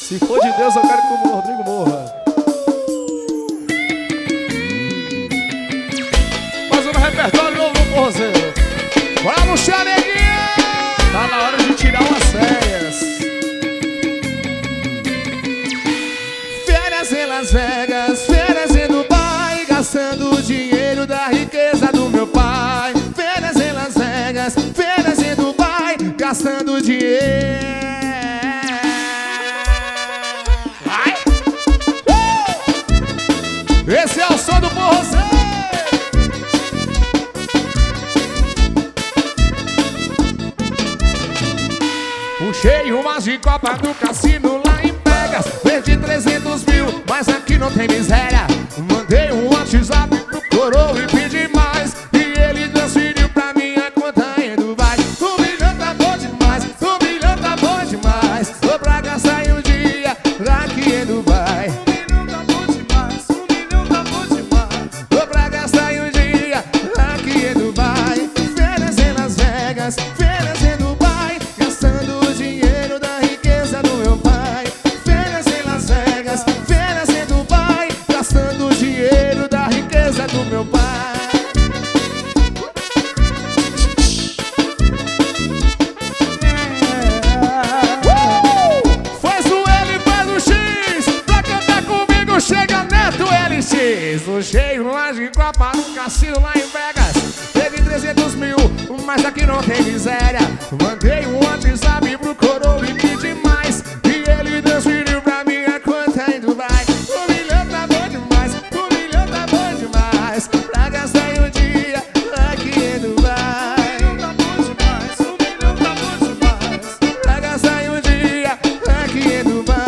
Se for de Deus, eu quero que o Rodrigo morra. Mais um repertório novo do forrozeiro. Bora luxar, neguinha! Tá na hora de tirar umas férias. Férias em Las Vegas, férias em Dubai, gastando o dinheiro da riqueza do meu pai. Férias em Las Vegas, férias em Dubai, gastando o dinheiro. Vai! Esse é o som do forrozeiro. Puxei umas de copa do cassino lá em Vegas, perdi 300 mil, mas aqui não tem miséria. Mandei um WhatsApp pro coroa e pedi mais, e ele transferiu pra minha conta em Dubai. 1 milhão tá bom demais, 1 milhão tá bom demais, tô pra gastar em um dia aqui em Dubai. 1 milhão tá bom demais, 1 milhão tá bom demais, tô pra gastar em um dia aqui em Dubai. Férias em Las Vegas, férias em Dubai, gastando o dinheiro da riqueza do meu pai. Férias em Las Vegas, férias em Dubai, gastando o dinheiro da riqueza do meu pai. Faz o L, faz o X, pra cantar comigo chega Neto LX. Puxei lá de Copa no cassino lá em Vegas, teve 300 mil, mas aqui não tem miséria. Mandei um WhatsApp pro coroa e pedi mais, e ele transferiu pra minha conta em Dubai. 1 milhão tá bom demais, 1 milhão tá bom demais, pra gastar em um dia aqui em Dubai. 1 milhão tá bom demais, 1 milhão tá bom demais, pra gastar em um dia aqui em Dubai.